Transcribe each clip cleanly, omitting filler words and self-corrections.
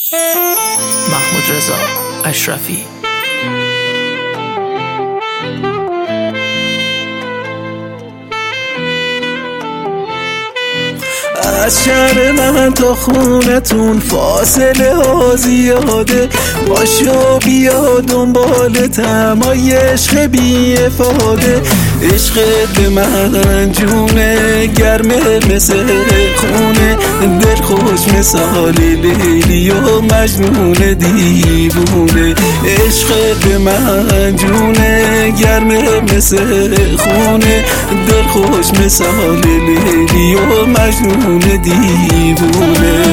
محمود رضا اشرفی. از شهر من تا خونتون فاصله ها زیاده، باشو بیا دنبال تمای عشق بی افاده. عشقت به من جونه گرمه مثل خونه، دل خوش مثال لیلی و مجنون دیوونه. عشقت به من جونه گرمه مثل خونه، دل خوش مثال لیلی و مجنون دیوونه.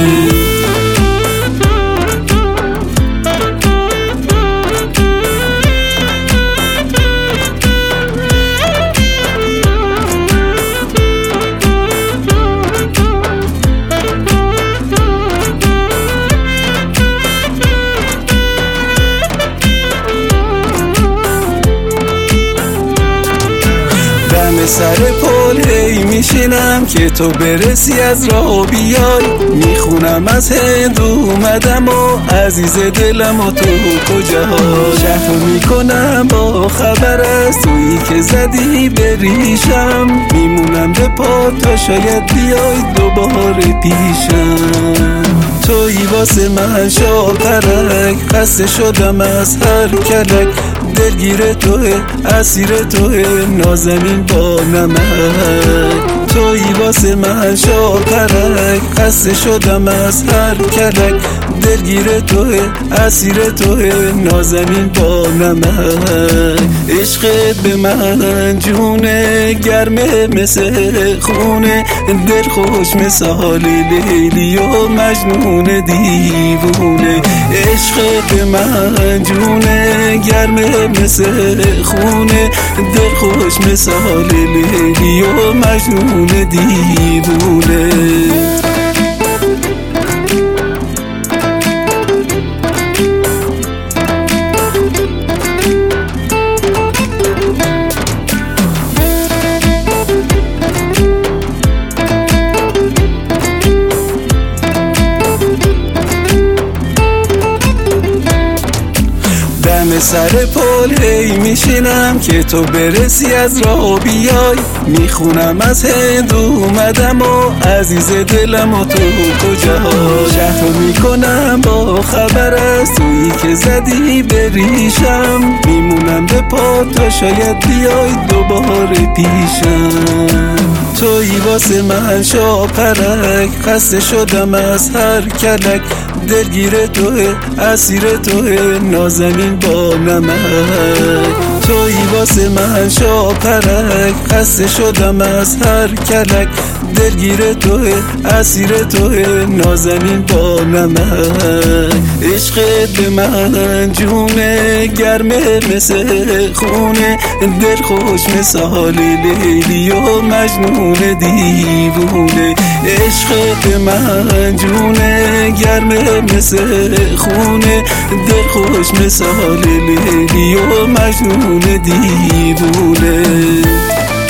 سر پل هی میشینم که تو برسی از راه بیای، میخونم از هند اومدم و عزیز دلم و تو کجا. شهر میکنم با خبر از تویی که زدی بریشم، میمونم به پا تا شاید بیای دوباره پیشم. تویی واسه من شاپرک، خسته شدم از هر کلک، دلگیر توه اسیر توه نازنین با نمک. تویی واسه من شاپرک، خسته شدم از هر کلک، دلگیر توه اسیر توه نازنین با نمک. عشقت به من جونه گرمه مثل خونه، دل خوش مثال لیلی و مجنون دیوونه. عشقت به من جونه گرمه مثل خونه، دل خوش مثال لیلی و مجنون دیوونه. سر پل هی میشینم که تو برسی از راه بیای، میخونم از هند اومدم و عزیز دلم و تو کجا. شهر میکنم با خبر از تویی که زدی بریشم، میمونم به پا تا شاید بیای دوباره پیشم. تویی واسه من شاپرک، خسته شدم از هر کلک، دلگیر توه اسیر توه نازنین با نمک. تویی واسه من شاپرک، خسته شدم از هر کلک، دلگیر توه اسیر توه نازنین با نمک. عشقت به من جونه گرمه مثل خونه، دل خوش مثال لیلی و مجنون دیوونه. عشقت به من جونه گرمه مثل خونه، دل خوش مثال لیلی و مجنون دیوونه.